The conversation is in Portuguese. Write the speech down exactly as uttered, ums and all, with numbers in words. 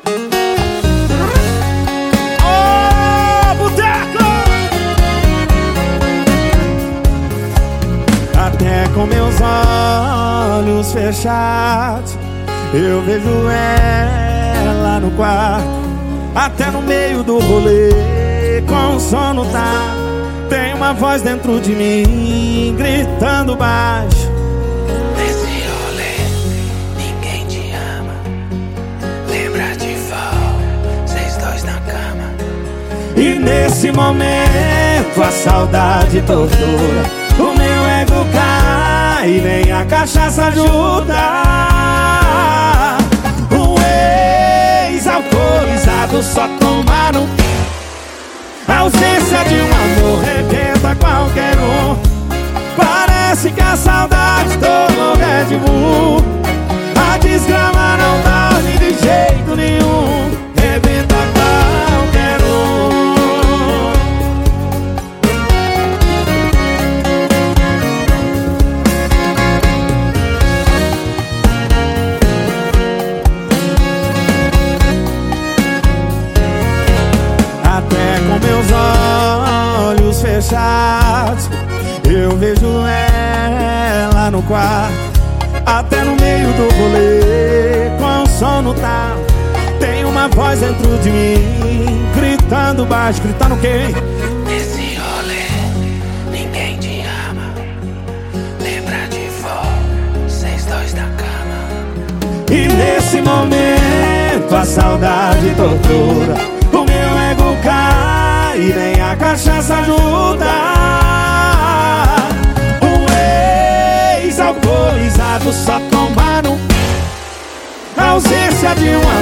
Ô, boteco! Até com meus olhos fechados eu vejo ela no quarto. Até no meio do rolê, com o sono tá, tem uma voz dentro de mim, gritando baixo. Nesse rolê, ninguém te ama. Lembra de vol, vocês dois na cama. E nesse momento a saudade tortura, o meu ego cai e nem a cachaça ajuda. Alcoolizado só tomaram. A ausência de um amor rebenta qualquer um. Parece que a saudade tomou Red Bull. A desgrama não dorme de jeito nenhum. Rebenta qualquer um. Até com meus olhos fechados eu vejo ela no quarto. Até no meio do rolê, com o sono tá, tem uma voz dentro de mim, gritando baixo. Gritando o quê? Nesse rolê, ninguém te ama. Lembra de vol, vocês dois na cama. E nesse momento a saudade tortura, o meu ego cai e nem a cachaça ajuda. O ex-alcoolizado só tomaram. A ausência de um